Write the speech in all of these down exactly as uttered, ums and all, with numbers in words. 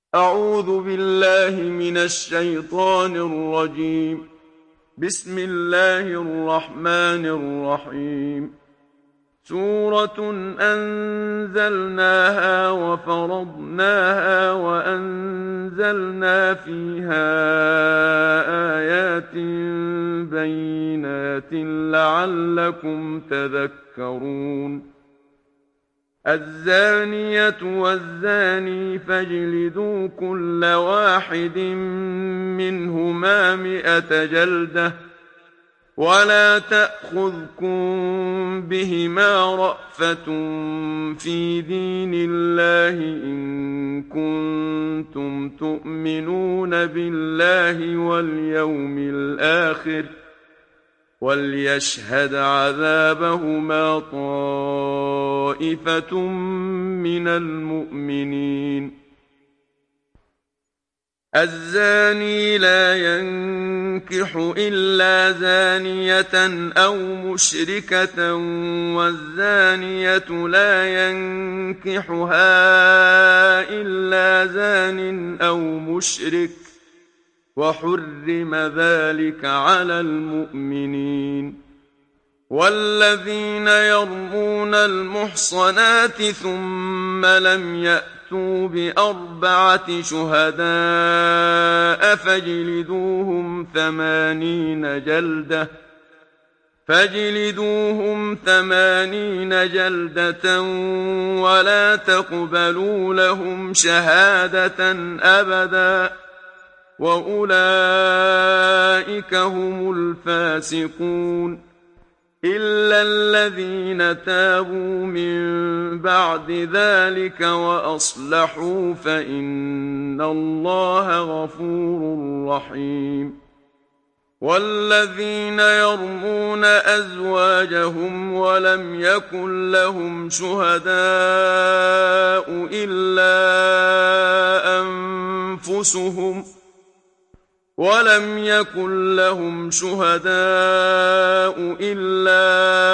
أعوذ بالله من الشيطان الرجيم. بسم الله الرحمن الرحيم. سورة أنزلناها وفرضناها وأنزلنا فيها آيات بينات لعلكم تذكرون. الزانية والزاني فاجلدوا كل واحد منهما مئة جلدة ولا تأخذكم بهما رأفة في دين الله إن كنتم تؤمنون بالله واليوم الآخر وليشهد عذابهما طائفة من المؤمنين. الزاني لا ينكح إلا زانية أو مشركة والزانية لا ينكحها إلا زان أو مشرك وحرم ذلك على المؤمنين. والذين يرمون المحصنات ثم لم يأتوا بأربعة شهداء فاجلدوهم ثمانين جلدة فاجلدوهم ثمانين جلدة ولا تقبلوا لهم شهادة أبدا وأولئك هم الفاسقون إلا الذين تابوا من بعد ذلك وأصلحوا فإن الله غفور رحيم. والذين يرمون أزواجهم ولم يكن لهم شهداء إلا أنفسهم ولم يكن لهم شهداء إلا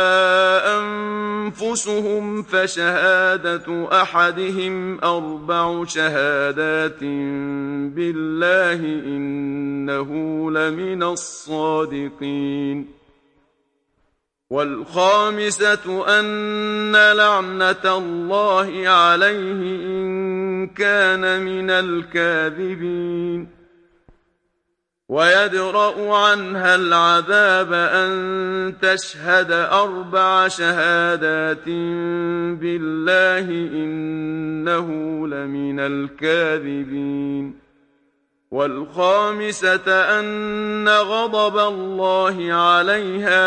أنفسهم فشهادة أحدهم أربع شهادات بالله إنه لمن الصادقين. والخامسة أن لعنة الله عليه إن كان من الكاذبين. ويدرأ عنها العذاب أن تشهد أربع شهادات بالله إنه لمن الكاذبين. والخامسة أن غضب الله عليها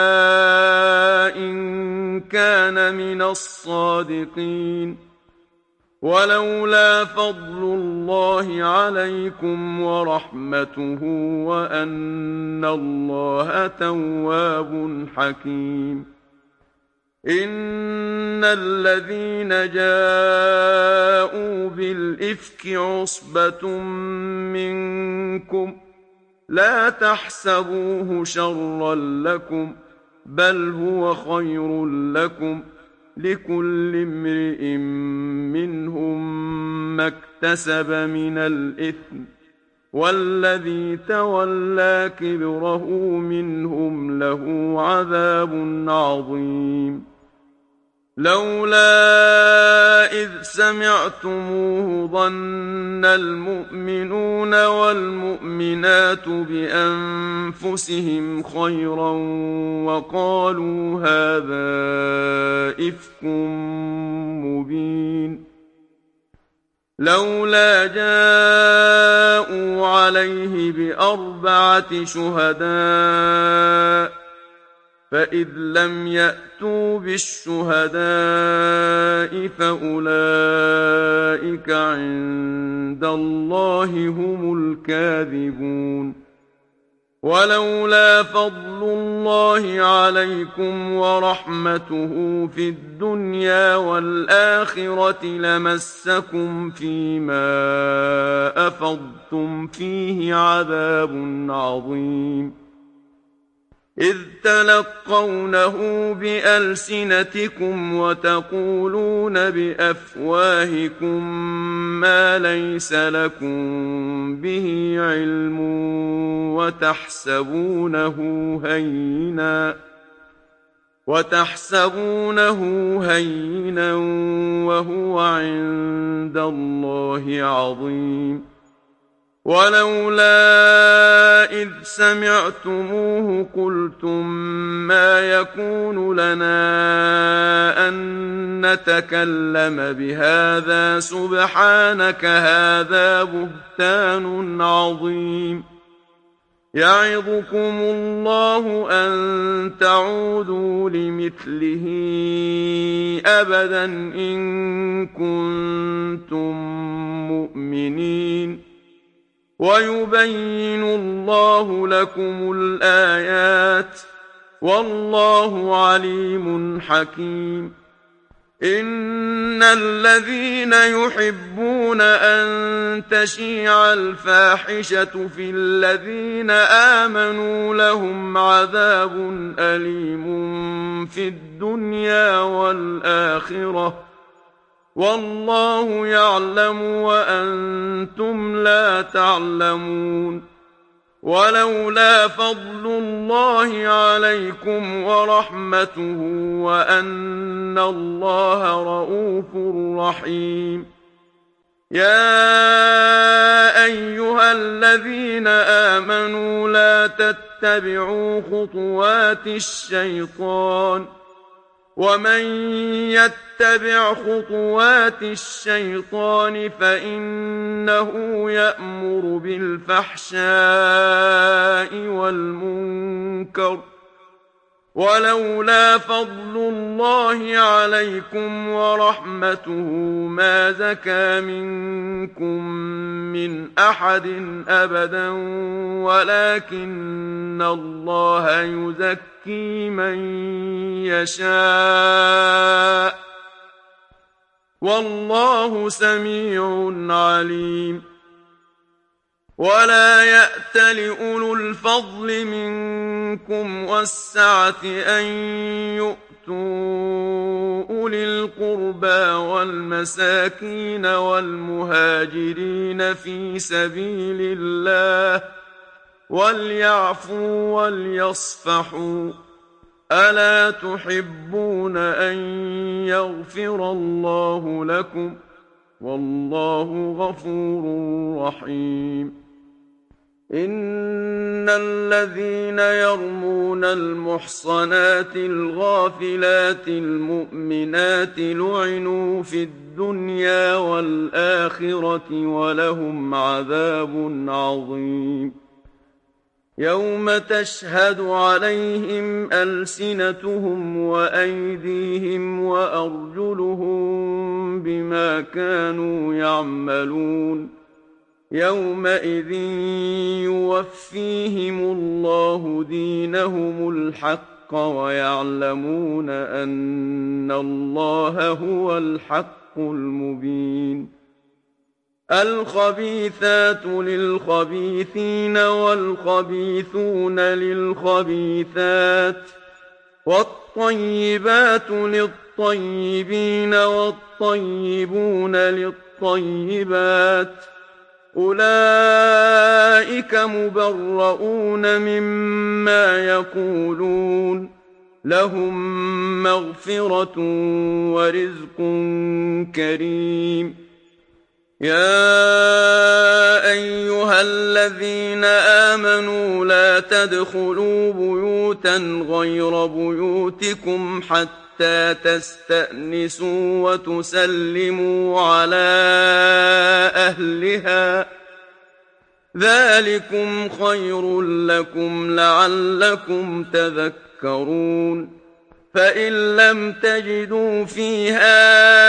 إن كان من الصادقين. ولولا فضل الله عليكم ورحمته وأن الله تواب حكيم. إن الذين جاءوا بالإفك عصبة منكم لا تحسبوه شرا لكم بل هو خير لكم لكل امرئ منهم ما اكتسب من الإثم والذي تولى كبره منهم له عذاب عظيم. لولا إذ سمعتموه ظن المؤمنون والمؤمنات بأنفسهم خيرا وقالوا هذا إفك مبين. لولا جاءوا عليه بأربعة شهداء فإذ لم يأتوا بالشهداء فأولئك عند الله هم الكاذبون. ولولا فضل الله عليكم ورحمته في الدنيا والآخرة لمسكم فيما أفضتم فيه عذاب عظيم. إذ تلقونه بألسنتكم وتقولون بأفواهكم ما ليس لكم به علم وتحسبونه هينا وتحسبونه هينا وهو عند الله عظيم. ولولا إذ سمعتموه قلتم ما يكون لنا أن نتكلم بهذا سبحانك هذا بهتان عظيم. يعظكم الله أن تعودوا لمثله أبدا إن كنتم مؤمنين. ويبين الله لكم الآيات والله عليم حكيم. إن الذين يحبون أن تشيع الفاحشة في الذين آمنوا لهم عذاب أليم في الدنيا والآخرة والله يعلم وأنتم لا تعلمون. ولولا فضل الله عليكم ورحمته وأن الله رءوف رحيم. يا أيها الذين آمنوا لا تتبعوا خطوات الشيطان ومن يتبع خطوات الشيطان فإنه يأمر بالفحشاء والمنكر. ولولا فضل الله عليكم ورحمته ما زكى منكم من أحد أبدا ولكن الله يزكي من يشاء والله سميع عليم. ولا يأت لأولو الفضل منكم والسعة أن يؤتوا أولي القربى والمساكين والمهاجرين في سبيل الله وليعفوا وليصفحوا. ألا تحبون أن يغفر الله لكم والله غفور رحيم. إن الذين يرمون المحصنات الغافلات المؤمنات لعنوا في الدنيا والآخرة ولهم عذاب عظيم. يوم تشهد عليهم ألسنتهم وأيديهم وأرجلهم بما كانوا يعملون. يومئذ يوفيهم الله دينهم الحق ويعلمون أن الله هو الحق المبين. الخبيثات للخبيثين والخبيثون للخبيثات والطيبات للطيبين والطيبون للطيبات أولئك مبرؤون مما يقولون لهم مغفرة ورزق كريم. يا أيها الذين آمنوا لا تدخلوا بيوتا غير بيوتكم حتى تستأنسوا وتسلموا على أهلها ذلكم خير لكم لعلكم تذكرون. فإن لم تجدوا فيها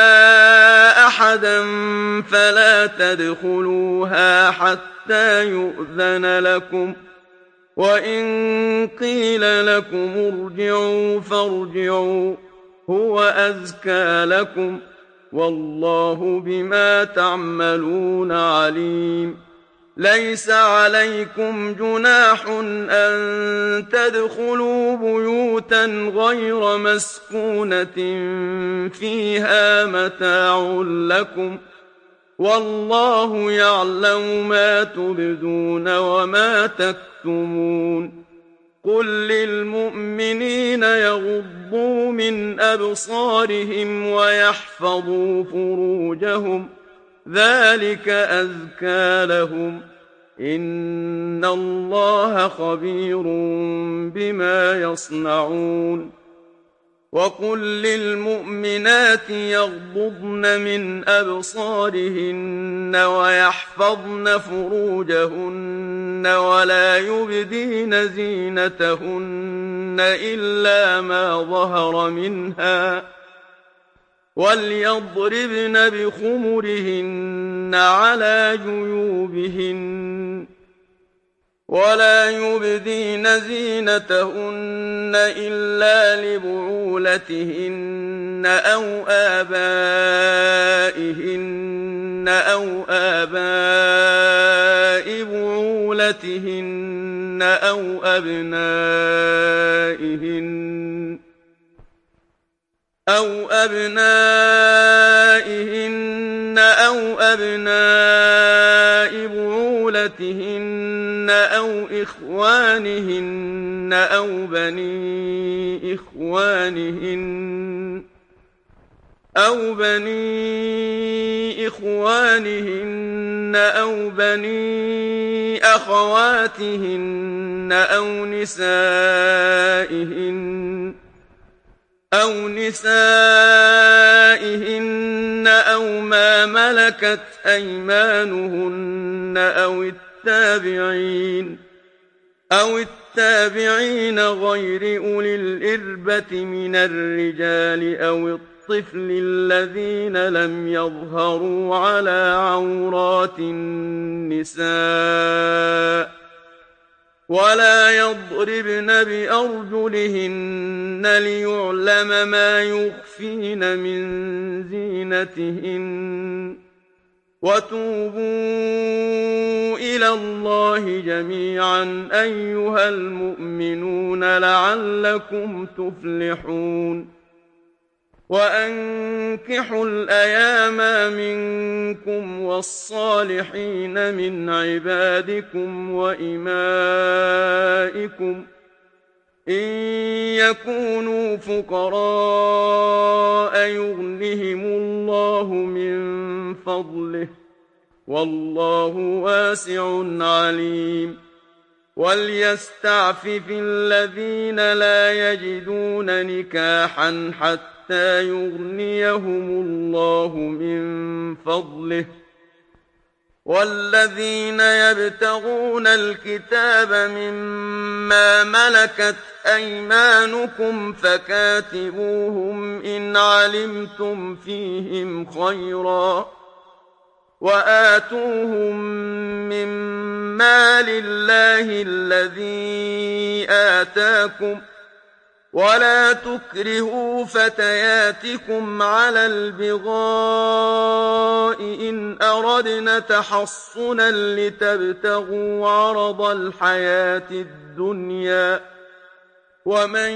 أحدا فلا تدخلوها حتى يؤذن لكم وإن قيل لكم ارجعوا فارجعوا هو أزكى لكم والله بما تعملون عليم. ليس عليكم جناح أن تدخلوا بيوتا غير مسكونة فيها متاع لكم والله يعلم ما تبدون وما تكتمون قل للمؤمنين يغضوا من أبصارهم ويحفظوا فروجهم ذلك أزكى لهم إن الله خبير بما يصنعون وقل للمؤمنات يغضضن من أبصارهن ويحفظن فروجهن ولا يبدين زينتهن إلا ما ظهر منها وليضربن بخمرهن على جيوبهن ولا يبدين زينتهن إلا لبعولتهن أو آبائهن أو آباء بعولتهن أو أبنائهن أو أبنائهن أو أبناء بعولتهن أو إخوانهن أو بني إخوانهن أو بني إخوانهن أو بني أخواتهن أو نسائهن أو نسائهن أو ما ملكت أيمانهن أو التابعين أو التابعين غير أولي الإربة من الرجال أو الطفل الذين لم يظهروا على عورات النساء ولا يضربن بأرجلهن ليعلم ما يخفين من زينتهن وتوبوا إلى الله جميعا أيها المؤمنون لعلكم تفلحون وأنكحوا الأيام منكم والصالحين من عبادكم وإمائكم إن يكونوا فقراء يغنهم الله من فضله والله واسع عليم وليستعفف الذين لا يجدون نكاحا حتى حتى يغنيهم الله من فضله والذين يبتغون الكتاب مما ملكت أيمانكم فكاتبوهم إن علمتم فيهم خيرا وآتوهم من مال الله الذي آتاكم ولا تكرهوا فتياتكم على البغاء إن أردنا تحصنا لتبتغوا عرض الحياة الدنيا ومن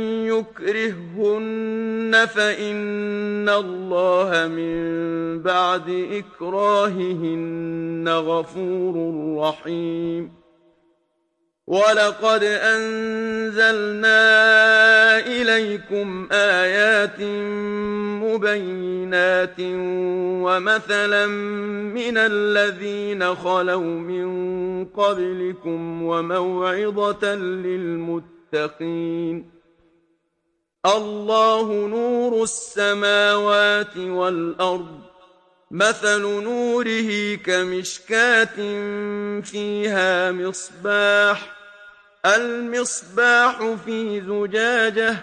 يكرههن فإن الله من بعد إكراههن غفور رحيم ولقد أنزلنا إليكم آيات مبينات ومثلا من الذين خلوا من قبلكم وموعظة للمتقين الله نور السماوات والأرض مثل نوره كمشكاة فيها مصباح المصباح في زجاجة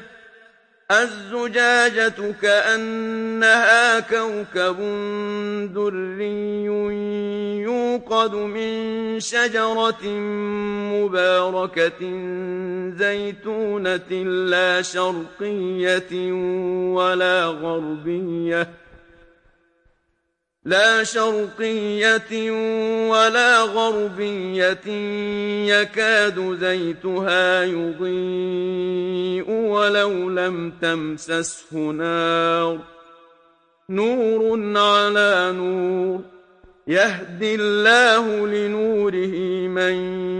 الزجاجة كأنها كوكب دري يوقد من شجرة مباركة زيتونة لا شرقية ولا غربية لا شرقية ولا غربية يكاد زيتها يضيء ولو لم تمسسه نار نور على نور يهدي الله لنوره من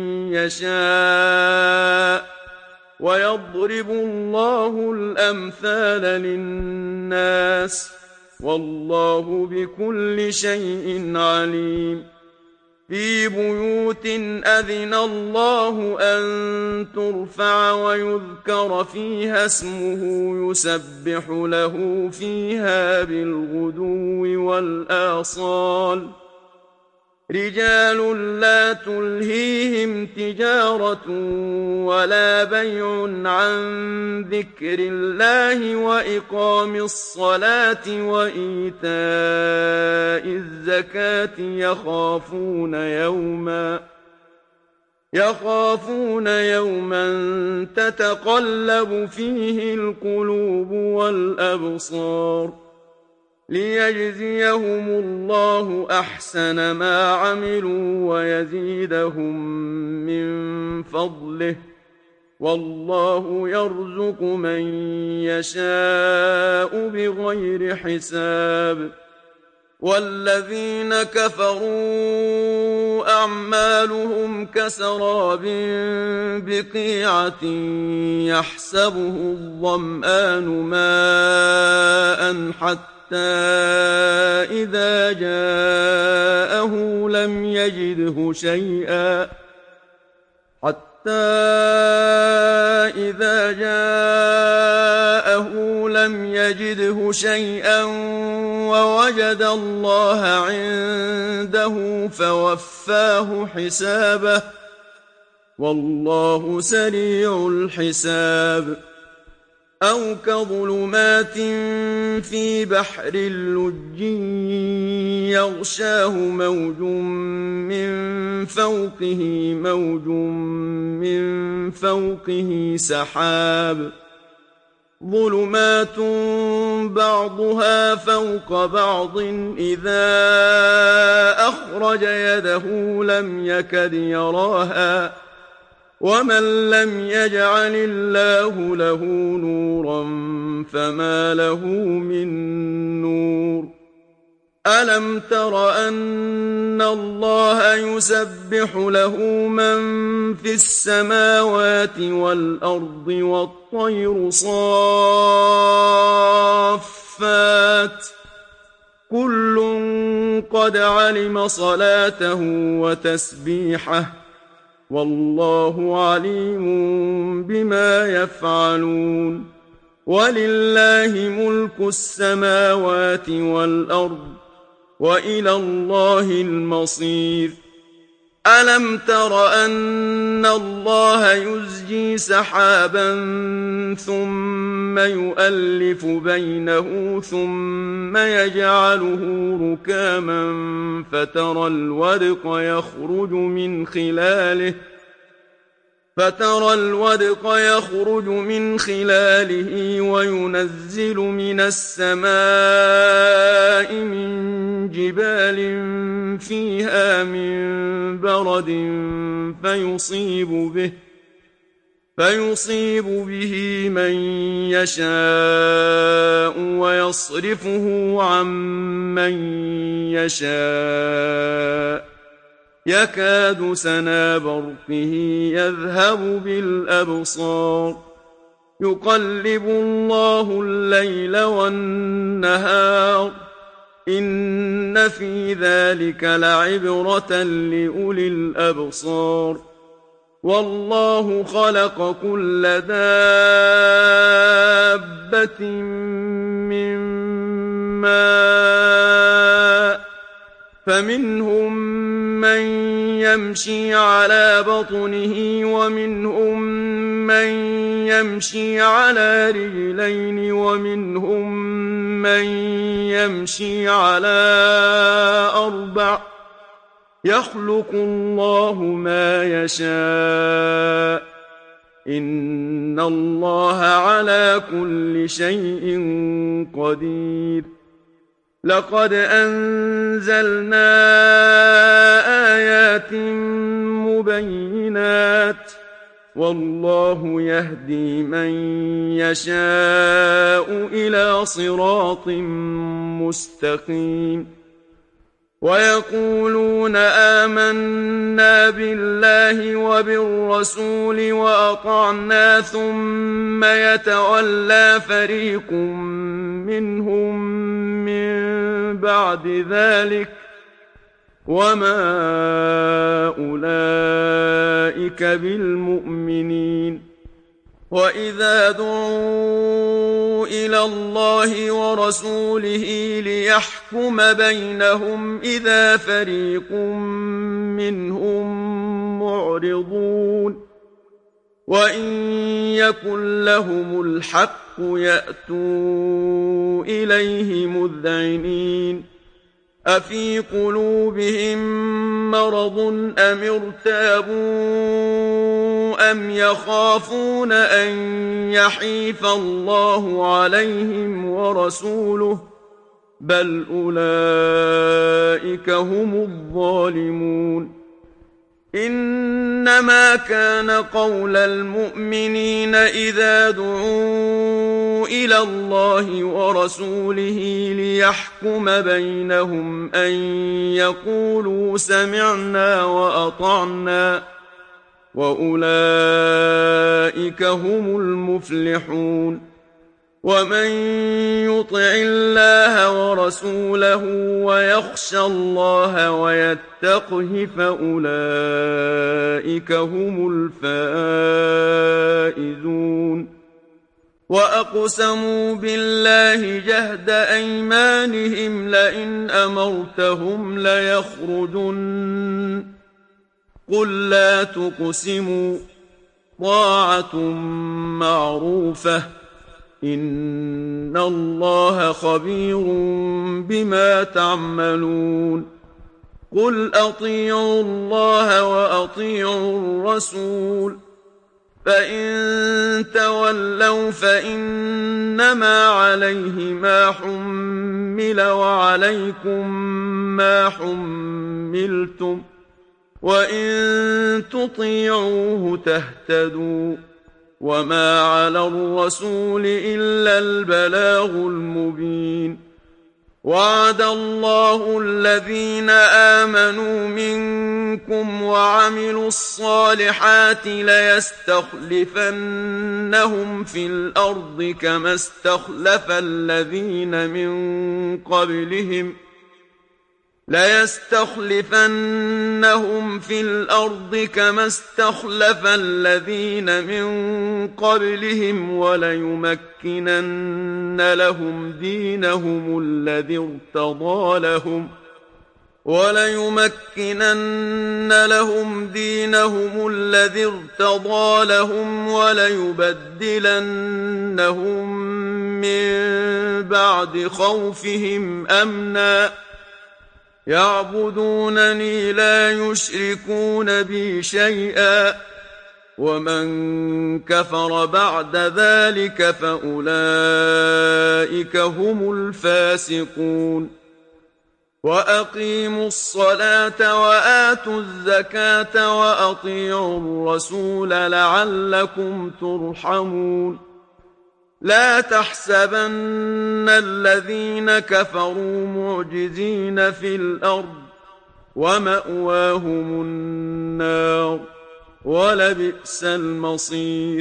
يشاء ويضرب الله الأمثال للناس والله بكل شيء عليم في بيوت أذن الله أن ترفع ويذكر فيها اسمه يسبح له فيها بالغدو والآصال رجال لا تلهيهم تجارة ولا بيع عن ذكر الله وإقام الصلاة وإيتاء الزكاة يخافون يوما يخافون يوما تتقلب فيه القلوب والأبصار ليجزيهم الله أحسن ما عملوا ويزيدهم من فضله والله يرزق من يشاء بغير حساب والذين كفروا أعمالهم كسراب بقيعة يحسبه الظمآن ماء حتى حتى إذا جاءه لم يجده شيئا حتى إذا جاءه لم يجده شيئا ووجد الله عنده فوفاه حسابه والله سريع الحساب أو كظلمات في بحر اللج يغشاه موج من فوقه موج من فوقه سحاب ظلمات بعضها فوق بعض إذا أخرج يده لم يكد يراها ومن لم يجعل الله له نورا فما له من نور ألم تر أن الله يسبح له من في السماوات والأرض والطير صافات كل قد علم صلاته وتسبيحه والله عليم بما يفعلون ولله ملك السماوات والأرض وإلى الله المصير ألم تر أن الله يزجي سحابا ثم يؤلف بينه ثم يجعله ركاما فترى الودق يخرج من خلاله فترى الودق يخرج من خلاله وينزل من السماء من جبال فيها من برد فيصيب به فيصيب به من يشاء ويصرفه عن من يشاء يكاد سنا برقه يذهب بالأبصار يقلب الله الليل والنهار إن في ذلك لعبرة لأولي الأبصار والله خلق كل دابة من ماء فمنهم من يمشي على بطنه ومنهم من يمشي على رجلين ومنهم من يمشي على أربع يخلق الله ما يشاء إن الله على كل شيء قدير لقد أنزلنا آيات مبينات والله يهدي من يشاء إلى صراط مستقيم ويقولون آمنا بالله وبالرسول وأطعنا ثم يتولى فريق منهم من بعد ذلك وما أولئك بالمؤمنين وإذا دعوا إلى الله ورسوله ليحكم بينهم إذا فريق منهم معرضون وإن يكن لهم الحق يأتوا إليه مذعنين أفي قلوبهم مرض أم ارتابوا أم يخافون أن يحيف الله عليهم ورسوله بل أولئك هم الظالمون إنما كان قول المؤمنين إذا دعوا إلى الله ورسوله ليحكم بينهم أن يقولوا سمعنا وأطعنا وأولئك هم المفلحون ومن يطع الله ورسوله ويخشى الله ويتقه فأولئك هم الفائزون وأقسموا بالله جهد أيمانهم لئن أمرتهم ليخرجن قل لا تقسموا طاعة معروفة إن الله خبير بما تعملون قل أطيعوا الله وأطيعوا الرسول فإن تولوا فإنما عليه ما حمل وعليكم ما حملتم وإن تطيعوه تهتدوا وما على الرسول إلا البلاغ المبين وعد الله الذين آمنوا منكم وعملوا الصالحات ليستخلفنهم في الأرض كما استخلف الذين من قبلهم ليستخلفنهم في الأرض كما استخلف الذين من قبلهم وليمكنن لهم دينهم الذي ارتضى لهم وليمكنن لهم دينهم الذي ارتضى لهم وليبدلنهم من بعد خوفهم أمنا يعبدونني لا يشركون بي شيئا ومن كفر بعد ذلك فأولئك هم الفاسقون وأقيموا الصلاة وآتوا الزكاة وأطيعوا الرسول لعلكم ترحمون لا تحسبن الذين كفروا معجزين في الأرض ومأواهم النار ولبئس المصير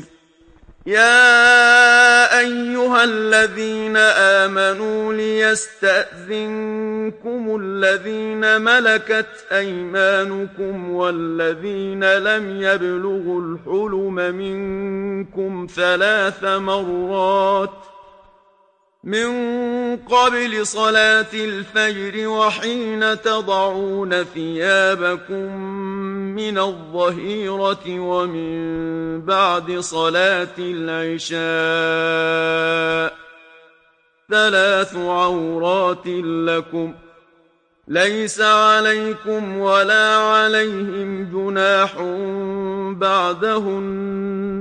يا أيها الذين آمنوا ليستأذنكم الذين ملكت أيمانكم والذين لم يبلغوا الحلم منكم ثلاث مرات من قبل صلاة الفجر وحين تضعون ثيابكم من الظهيرة ومن بعد صلاة العشاء ثلاث عورات لكم ليس عليكم ولا عليهم جناح بعدهن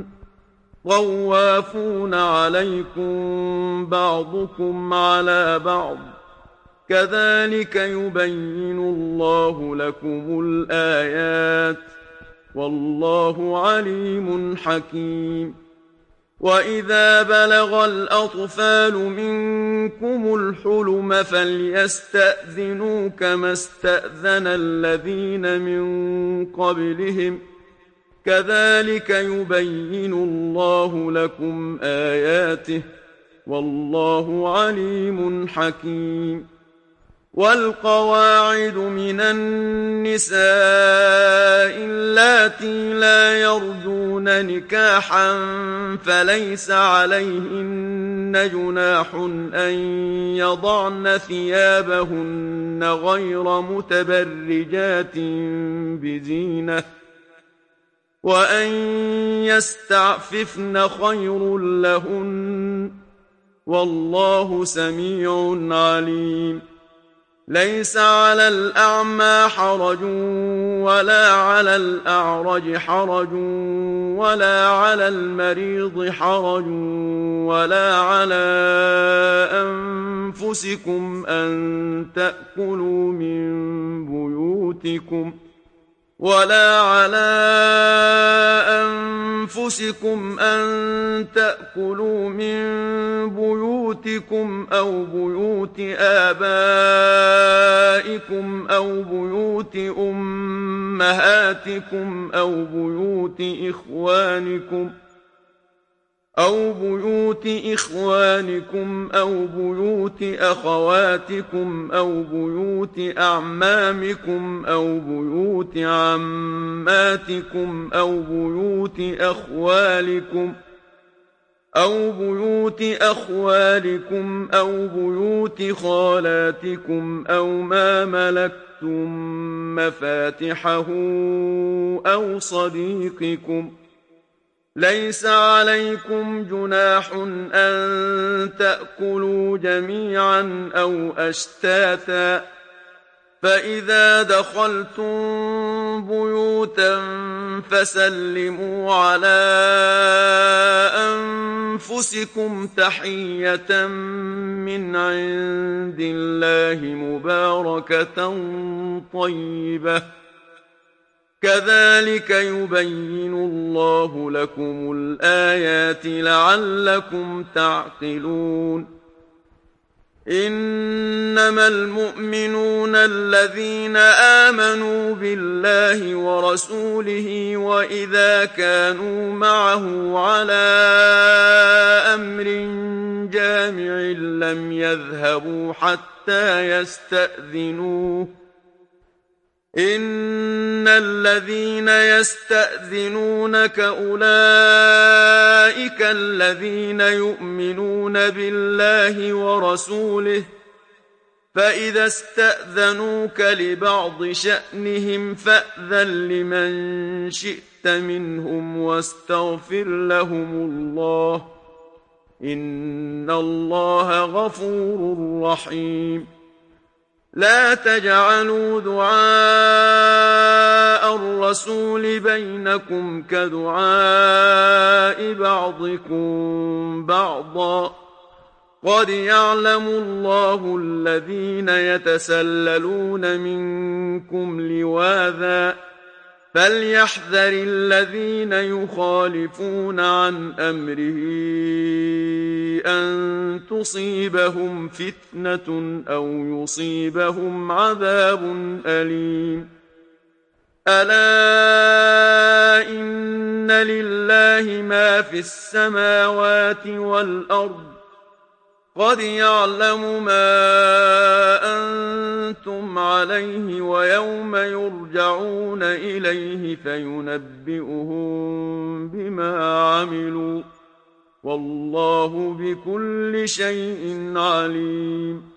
طوافون عليكم بعضكم على بعض كذلك يبين الله لكم الآيات والله عليم حكيم. وإذا بلغ الأطفال منكم الحلم فليستأذنوا كما استأذن الذين من قبلهم كذلك يبين الله لكم آياته والله عليم حكيم. والقواعد من النساء اللاتي لا يرجون نكاحا فليس عليهن جناح أن يضعن ثيابهن غير متبرجات بزينة وأن يستعففن خير لهن والله سميع عليم. ليس على الأعمى حرج ولا على الأعرج حرج ولا على المريض حرج ولا على أنفسكم أن تأكلوا من بيوتكم ولا على أنفسكم أن تأكلوا من بيوتكم أو بيوت آبائكم أو بيوت أمهاتكم أو بيوت إخوانكم أو بيوت إخوانكم أو بيوت أخواتكم أو بيوت أعمامكم أو بيوت عماتكم أو بيوت أخوالكم أو بيوت أخوالكم أو بيوت خالاتكم أو ما ملكتم مفاتحه أو صديقكم. ليس عليكم جناح أن تأكلوا جميعا أو أشتاتا فإذا دخلتم بيوتا فسلموا على أنفسكم تحية من عند الله مباركة طيبة كذلك يبين الله لكم الآيات لعلكم تعقلون. إنما المؤمنون الذين آمنوا بالله ورسوله وإذا كانوا معه على أمر جامع لم يذهبوا حتى يستأذنوه. إن الذين يستأذنونك أولئك الذين يؤمنون بالله ورسوله فإذا استأذنوك لبعض شأنهم فأذن لمن شئت منهم واستغفر لهم الله إن الله غفور رحيم. لا تجعلوا دعاء الرسول بينكم كدعاء بعضكم بعضا قد يعلم الله الذين يتسللون منكم لواذا فليحذر الذين يخالفون عن أمره أن تصيبهم فتنة أو يصيبهم عذاب أليم. ألا إن لله ما في السماوات والأرض قد يعلم ما أنتم عليه ويوم يرجعون إليه فينبئهم بما عملوا والله بكل شيء عليم.